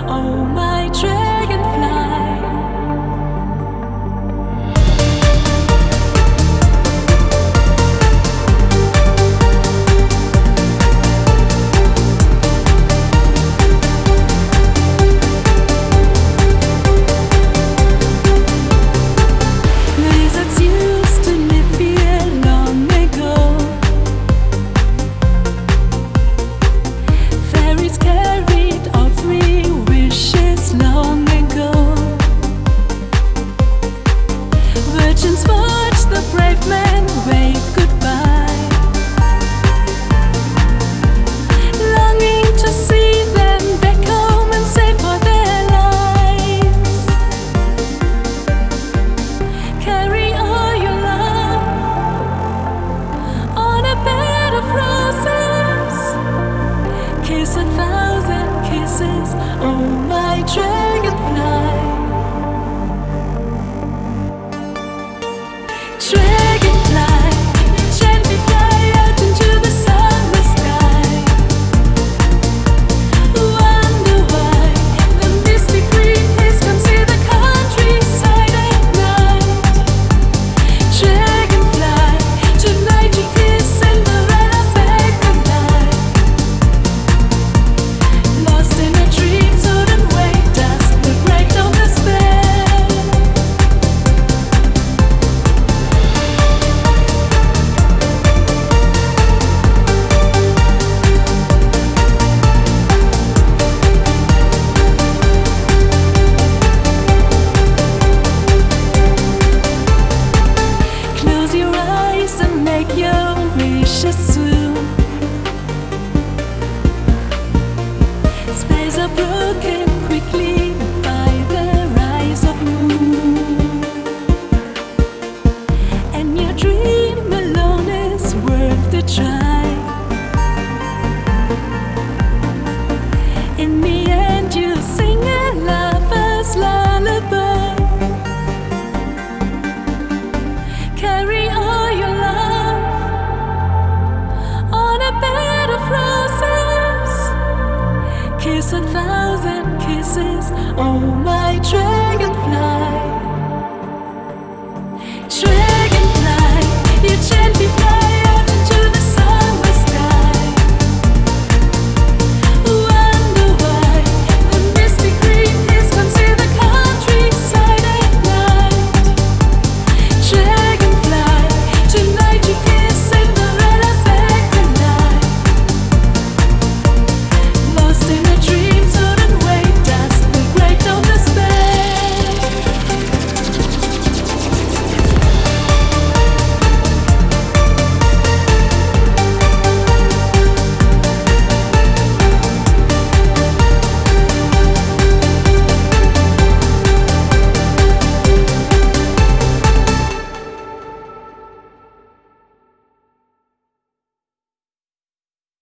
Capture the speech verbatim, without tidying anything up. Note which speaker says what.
Speaker 1: Oh, my dragonfly. Lizards used to live here long ago. Fairies carried all three wishes long ago. Virgins watched the brave man wave goodbye, longing to see them back home and save for their lives. Carry all your love on a bed of roses. Kiss a thousand kisses, oh my dragonfly. Dragonfly, gently fly out into the summer sky. Wonder why the mystic breeze comes in the countryside at night. Dragonfly, tonight you kiss Cinderella back goodnight. Lost in a dream, sudden wake, dust will break down the spell. Close your eyes and make your wishes soon. Spells are broken quickly by the rise of moon, and your dream alone is worth the try. In the end, you sing a lover's lullaby. Carry all your love on a bed of roses. Kiss a thousand kisses, oh my dragonfly. Dragonfly.